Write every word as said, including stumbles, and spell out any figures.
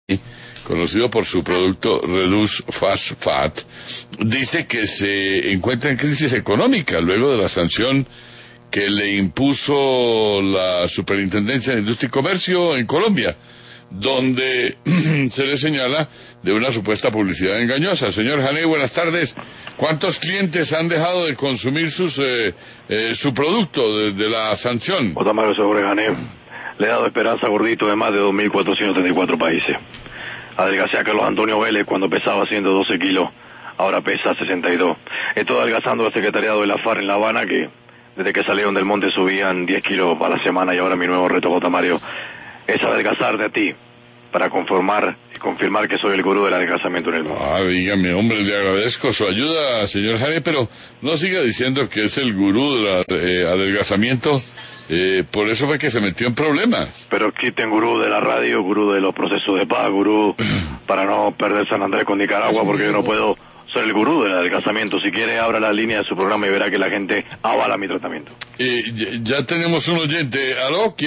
conocido por su producto Reduce Fast Fat, dice que se encuentra en crisis económica luego de la sanción que le impuso la Superintendencia de Industria y Comercio en Colombia, donde se le señala de una supuesta publicidad engañosa. Señor Janey, buenas tardes. ¿Cuántos clientes han dejado de consumir sus eh, eh, su producto desde la sanción? Otamario sobre Janey, le he dado esperanza gordito de más de dos mil cuatrocientos treinta y cuatro países. Adelgacé a Carlos Antonio Vélez cuando pesaba ciento doce kilos, ahora pesa sesenta y dos. Estoy adelgazando al secretariado de la FARC en La Habana, que desde que salieron del monte subían diez kilos a la semana, y ahora mi nuevo reto, Otamario, es adelgazar de ti, para conformar y confirmar que soy el gurú del adelgazamiento en el mundo. Ah, dígame, hombre, le agradezco su ayuda, señor Janey, pero no siga diciendo que es el gurú del eh, adelgazamiento. Eh, por eso fue que se metió en problemas. Pero quiten gurú de la radio, gurú de los procesos de paz, gurú para no perder San Andrés con Nicaragua, porque yo no puedo ser el gurú del adelgazamiento. Si quiere, abra la línea de su programa y verá que la gente avala mi tratamiento. Eh, ya tenemos un oyente. ¿Aló? ¿Quién?